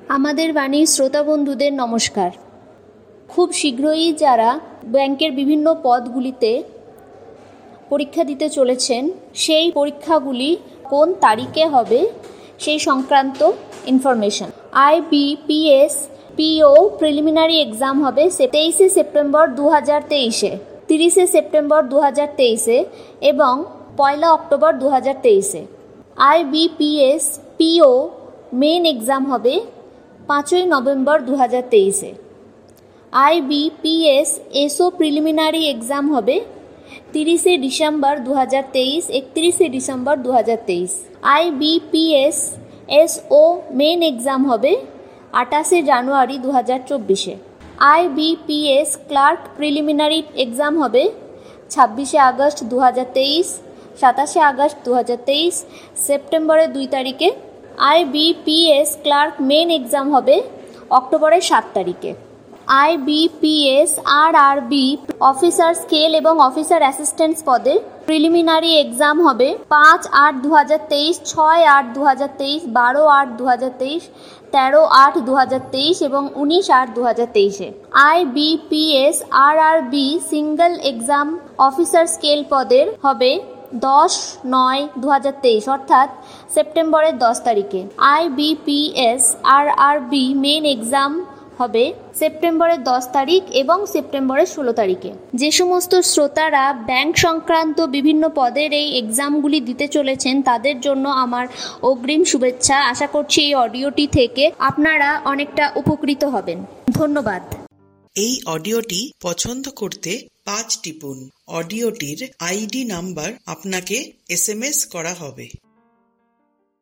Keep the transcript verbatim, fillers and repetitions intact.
আমাদের বাণীর শ্রোতা বন্ধুদের নমস্কার। খুব শীঘ্রই যারা ব্যাংকের বিভিন্ন পদগুলিতে পরীক্ষা দিতে চলেছেন, সেই পরীক্ষাগুলি কোন তারিখে হবে সেই সংক্রান্ত information. IBPS PO preliminary exam হবে তেইশে সেপ্টেম্বর দু হাজার তেইশে, তিরিশে সেপ্টেম্বর দু হাজার তেইশে এবং পয়লা অক্টোবর দু হাজার তেইশে। আইবিপিএস পিও মেন এক্সাম হবে পাঁচই নভেম্বর দু হাজার তেইশে। আইবিপিএস এসও প্রিলিমিনারি এক্সাম হবে তিরিশে ডিসেম্বর দু হাজার তেইশ, একত্রিশে ডিসেম্বর দু হাজার তেইশ। আইবিপিএস এসও মেন এক্সাম হবে আঠাশে জানুয়ারি দু হাজার চব্বিশে। আইবিপিএস ক্লার্ক প্রিলিমিনারি এক্সাম হবে ছাব্বিশে আগস্ট দু হাজার তেইশ, সাতাশে আগস্ট দু হাজার তেইশ, সেপ্টেম্বরের দুই তারিখে। আইবিপিএস ক্লার্ক মেন এক্সাম হবে অক্টোবরের সাত তারিখে। আইবিপিএস আরআরবি অফিসার স্কেল এবং অফিসার অ্যাসিস্ট্যান্ট পদে প্রিলিমিনারি এক্সাম হবে পাঁচ আট দু হাজার তেইশ, ছয় আট দু হাজার তেইশ, বারো আট দু হাজার তেইশ, তেরো আট দু হাজার তেইশ এবং উনিশ আট দু হাজার তেইশে। IBPS RRB single exam officer scale পদের হবে দশ নয় দু হাজার তেইশ, অর্থাৎ সেপ্টেম্বরের দশ তারিখে। আইবিপিএস আরআরবি মেন এক্সাম হবে সেপ্টেম্বরের দশ তারিখ এবং সেপ্টেম্বরের ষোলো তারিখে। যে সমস্ত শ্রোতারা ব্যাংক সংক্রান্ত বিভিন্ন পদের এই এক্সামগুলি দিতে চলেছেন, তাদের জন্য আমার অগ্রিম শুভেচ্ছা। আশা করছি এই অডিওটি থেকে আপনারা অনেকটা উপকৃত হবেন। ধন্যবাদ। এই অডিওটি পছন্দ করতে পাঁচ টিপুন। অডিওটির আইডি নাম্বার আপনাকে এস এম এস করা হবে।